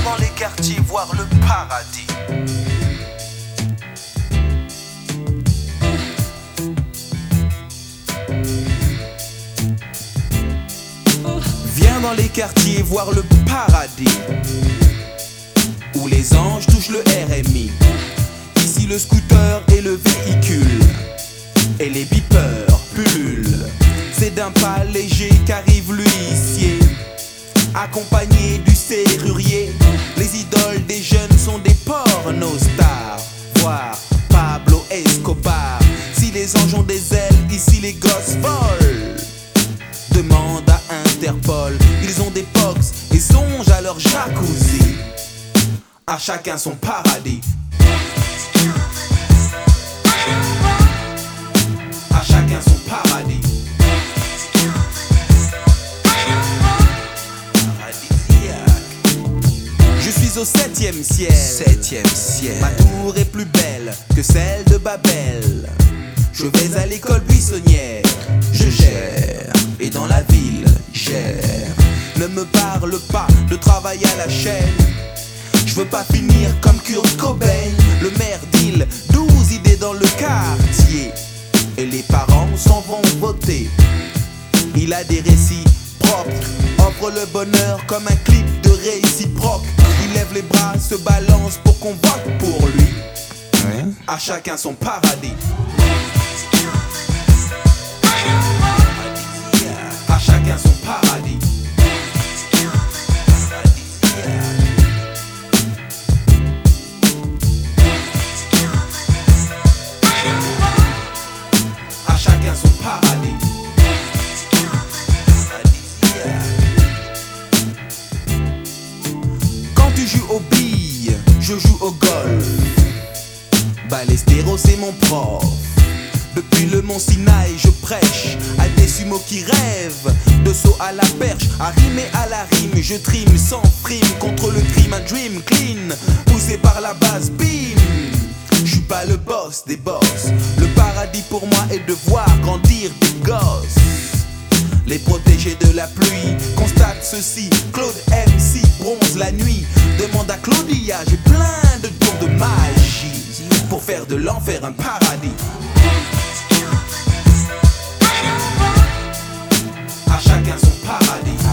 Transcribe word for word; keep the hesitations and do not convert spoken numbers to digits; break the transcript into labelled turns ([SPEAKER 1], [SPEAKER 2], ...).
[SPEAKER 1] dans les quartiers voir le paradis. Viens dans les quartiers voir le paradis, où les anges touchent le R M I. Ici le scooter et le véhicule, et les beepers pullulent. C'est d'un pas léger qu'arrive l'huissier, accompagné du serrurier. Les idoles des jeunes sont des pornostars, voire Pablo Escobar. Si les anges ont des ailes, ici les gosses volent. Demande à Interpol, ils ont des pox et songent à leur jacuzzi. À chacun son paradis. À chacun son paradis. Je suis au septième ciel. Septième ciel. Ma tour est plus belle que celle de Babel. Je vais à l'école buissonnière. Je gère. Et dans la ville, gère. Ne me parle pas de travail à la chaîne. Je veux pas finir comme Kurt Cobain. Le maire deal douze idées dans le quartier, et les parents s'en vont voter. Il a des récits propres, offre le bonheur comme un clip de réciproque. Il lève les bras, se balance pour qu'on vote pour lui. Ouais. À chacun son paradis. À chacun son paradis. À chacun son paradis. Quand tu joues aux billes, je joue au golf. Ballesteros c'est mon prof. Depuis le mont Sinaï, je prêche à des sumos qui rêvent de saut à la perche, à rimer à la rime. Je trime sans frime contre le crime, un dream clean, poussé par la base, bim. Je suis pas le boss des boss. Le paradis pour moi est de voir grandir des gosses. Les protégés de la pluie constatent ceci. Claude M C bronze la nuit. Demande à Claudia, j'ai plein de tours de magie pour faire de l'enfer un paradis. À chacun son paradis.